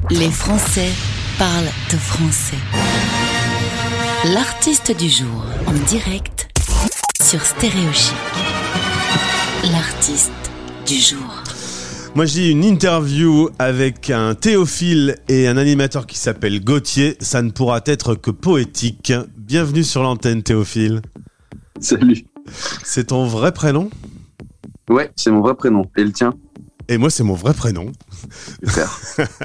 Les Français parlent de français. L'artiste du jour en direct sur Stéréo Chic. L'artiste du jour. Moi, j'ai une interview avec un Théophile et un animateur qui s'appelle Gauthier. Ça ne pourra être que poétique. Bienvenue sur l'antenne, Théophile. Salut. C'est ton vrai prénom ? Ouais, c'est mon vrai prénom. Et le tien ? Et moi, c'est mon vrai prénom. Super.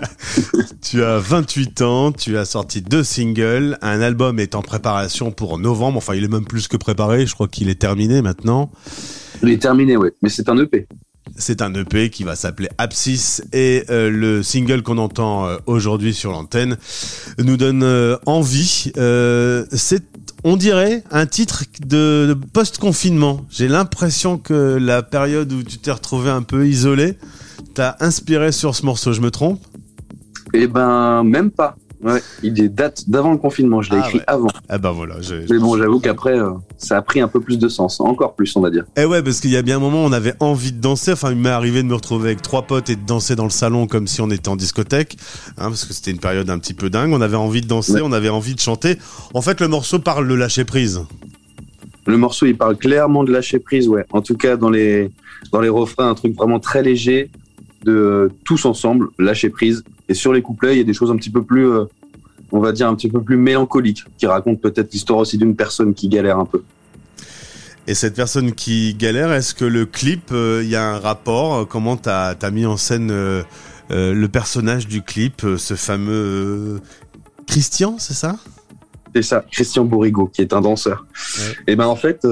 Tu as 28 ans, tu as sorti 2 singles. Un album est en préparation pour novembre. Enfin, il est même plus que préparé. Je crois qu'il est terminé maintenant. Il est terminé, ouais. Mais c'est un EP. C'est un EP qui va s'appeler Abscisse et le single qu'on entend aujourd'hui sur l'antenne nous donne envie. C'est, on dirait, un titre de post-confinement. J'ai l'impression que la période où tu t'es retrouvé un peu isolé t'a inspiré sur ce morceau. Je me trompe ? Eh ben, même pas. Ouais, il date d'avant le confinement. Je l'ai écrit avant. Ah ben voilà. Mais bon, j'avoue qu'après, ça a pris un peu plus de sens. Encore plus, on va dire. Eh ouais, parce qu'il y a bien un moment, on avait envie de danser. Enfin, il m'est arrivé de me retrouver avec 3 potes et de danser dans le salon comme si on était en discothèque. Parce que c'était une période un petit peu dingue. On avait envie de danser, on avait envie de chanter. En fait, le morceau parle de lâcher prise. Le morceau, il parle clairement de lâcher prise, ouais. En tout cas, dans les refrains, un truc vraiment très léger de tous ensemble, lâcher prise. Et sur les couplets, il y a des choses un petit peu plus, on va dire, un petit peu plus mélancoliques, qui racontent peut-être l'histoire aussi d'une personne qui galère un peu. Et cette personne qui galère, est-ce que le clip, il y a un rapport ? Comment t'as mis en scène le personnage du clip, ce fameux Christian, c'est ça ? C'est ça, Christian Bourrigaud, qui est un danseur. Ouais. Et ben en fait,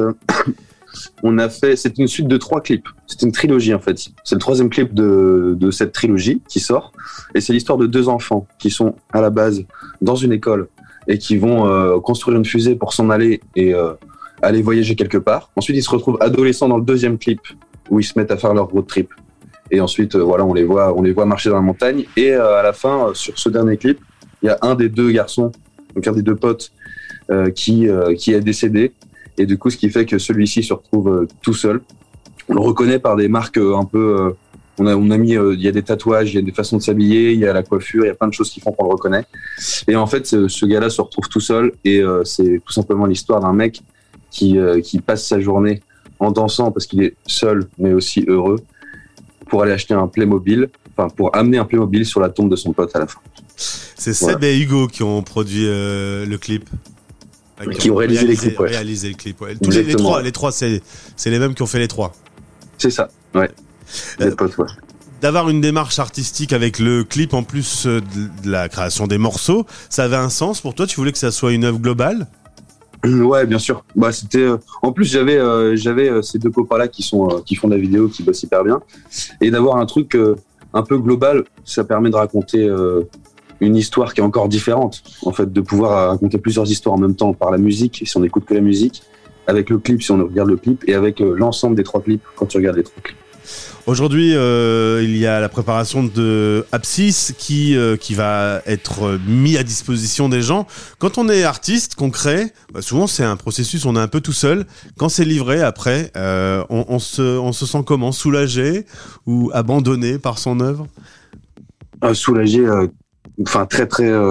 c'est une suite de 3 clips. C'est une trilogie en fait. C'est le 3e clip de cette trilogie qui sort. Et c'est l'histoire de 2 enfants qui sont à la base dans une école et qui vont construire une fusée pour s'en aller et aller voyager quelque part. Ensuite, ils se retrouvent adolescents dans le 2e clip où ils se mettent à faire leur road trip. Et ensuite, voilà, on les voit marcher dans la montagne. Et à la fin, sur ce dernier clip, il y a un des 2 garçons, donc un des 2 potes, qui est décédé. Et du coup, ce qui fait que celui-ci se retrouve tout seul. On le reconnaît par des marques un peu... on a mis... il y a des tatouages, il y a des façons de s'habiller, il y a la coiffure, il y a plein de choses qui font qu'on le reconnaît. Et en fait, ce gars-là se retrouve tout seul. Et c'est tout simplement l'histoire d'un mec qui passe sa journée en dansant parce qu'il est seul, mais aussi heureux, pour aller acheter un Playmobil, enfin pour amener un Playmobil sur la tombe de son pote à la fin. C'est Seb et Hugo qui ont produit le clip. Qui ont réalisé les clips, ouais. Réalisé le clip, ouais. Les trois, c'est les mêmes qui ont fait les 3. C'est ça, ouais. Les potes, ouais. D'avoir une démarche artistique avec le clip en plus de la création des morceaux, ça avait un sens pour toi ? Tu voulais que ça soit une œuvre globale ? Ouais, bien sûr. Bah, c'était. En plus, j'avais ces 2 copains-là qui font de la vidéo, qui bossent hyper bien, et d'avoir un truc un peu global, ça permet de raconter une histoire qui est encore différente. En fait, de pouvoir raconter plusieurs histoires en même temps par la musique, si on écoute que la musique, avec le clip, si on regarde le clip, et avec l'ensemble des 3 clips quand tu regardes les 3 clips. Aujourd'hui, il y a la préparation de Abscisse qui va être mis à disposition des gens. Quand on est artiste, qu'on crée, souvent c'est un processus, on est un peu tout seul. Quand c'est livré, après, on se sent comment ? Soulagé ou abandonné par son œuvre ? Soulagé, enfin très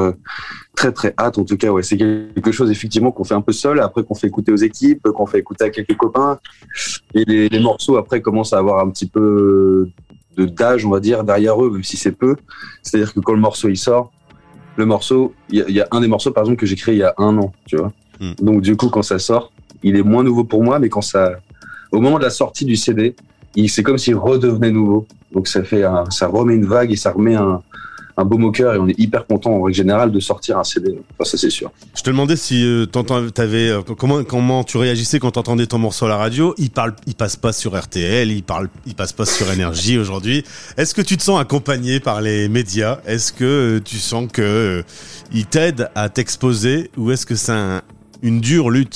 hâte en tout cas, ouais. C'est quelque chose effectivement qu'on fait un peu seul, après qu'on fait écouter aux équipes, qu'on fait écouter à quelques copains, et les morceaux après commencent à avoir un petit peu d'âge, on va dire, derrière eux, même si c'est peu. C'est-à-dire que quand le morceau il sort, il y a un des morceaux par exemple que j'ai créé il y a 1 an, tu vois. Donc du coup quand ça sort, il est moins nouveau pour moi, mais au moment de la sortie du CD, c'est comme s'il redevenait nouveau. Donc ça remet une vague et ça remet un beau au cœur, et on est hyper content en règle générale de sortir un CD. Enfin, ça c'est sûr. Je te demandais si comment tu réagissais quand t'entendais ton morceau à la radio. Il passe pas sur RTL, il passe pas sur Énergie aujourd'hui. Est-ce que tu te sens accompagné par les médias ? Est-ce que tu sens que ils t'aident à t'exposer, ou est-ce que c'est une dure lutte ?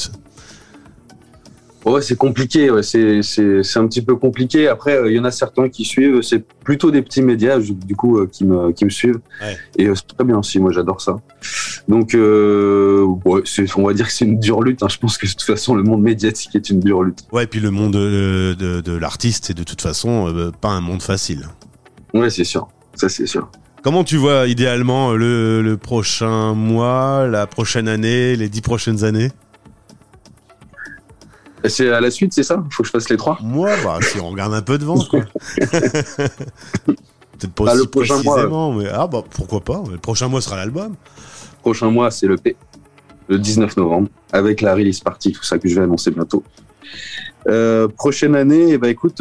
Ouais, c'est compliqué. Ouais. C'est un petit peu compliqué. Après, il y en a certains qui suivent. C'est plutôt des petits médias, du coup, qui me suivent. Ouais. Et c'est très bien aussi. Moi, j'adore ça. Donc, ouais, on va dire que c'est une dure lutte. Hein. Je pense que de toute façon, le monde médiatique est une dure lutte. Ouais, et puis le monde de l'artiste, c'est de toute façon pas un monde facile. Ouais, c'est sûr. Ça, c'est sûr. Comment tu vois idéalement le prochain mois, la prochaine année, les 10 prochaines années? C'est à la suite, c'est ça? Faut que je fasse les 3? Moi, si on regarde un peu devant, quoi. Peut-être pas le aussi prochain précisément, mais pourquoi pas. Le prochain mois sera l'album. Prochain mois, c'est l'EP, le 19 novembre, avec la release party, tout ça que je vais annoncer bientôt. Prochaine année, écoute,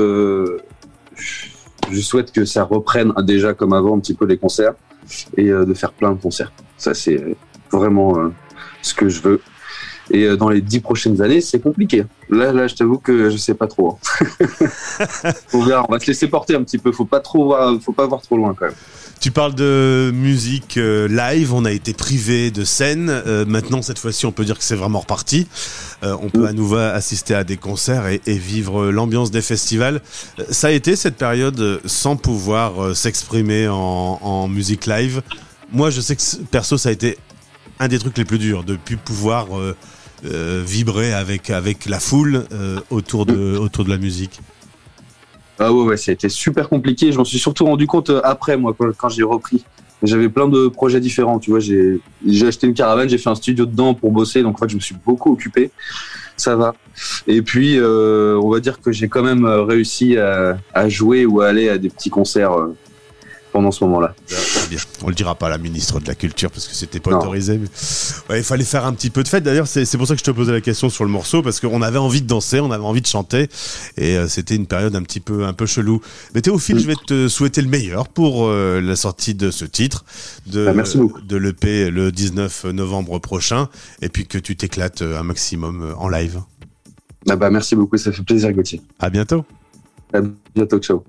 je souhaite que ça reprenne déjà comme avant un petit peu les concerts et de faire plein de concerts. Ça, c'est vraiment ce que je veux. Et dans les 10 prochaines années, c'est compliqué. Là, je t'avoue que je sais pas trop. On verra, on va se laisser porter un petit peu. Faut pas voir trop loin quand même. Tu parles de musique live, on a été privé de scène. Maintenant, cette fois-ci, on peut dire que c'est vraiment reparti. On peut à nouveau assister à des concerts et vivre l'ambiance des festivals. Ça a été cette période sans pouvoir s'exprimer en musique live. Moi, je sais que perso, ça a été un des trucs les plus durs, de plus pouvoir vibrer avec la foule autour de la musique. Ah ouais, ça a été super compliqué. Je m'en suis surtout rendu compte après, moi, quand j'ai repris. J'avais plein de projets différents, tu vois. J'ai acheté une caravane, j'ai fait un studio dedans pour bosser, donc en fait, je me suis beaucoup occupé. Ça va. Et puis, on va dire que j'ai quand même réussi à jouer ou à aller à des petits concerts pendant ce moment-là. Très bien. On le dira pas à la ministre de la Culture parce que c'était pas autorisé. Mais ouais, il fallait faire un petit peu de fête. D'ailleurs, c'est pour ça que je te posais la question sur le morceau, parce qu'on avait envie de danser, on avait envie de chanter, et c'était une période un peu chelou. Mais Théophile, je vais te souhaiter le meilleur pour la sortie de ce titre, merci beaucoup. de l'EP le 19 novembre prochain, et puis que tu t'éclates un maximum en live. Merci beaucoup, ça fait plaisir, Gauthier. À bientôt. À bientôt, ciao.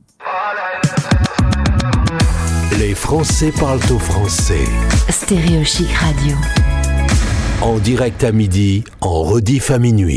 Les Français parlent au français. Stéréo Chic Radio. En direct à midi, en rediff à minuit.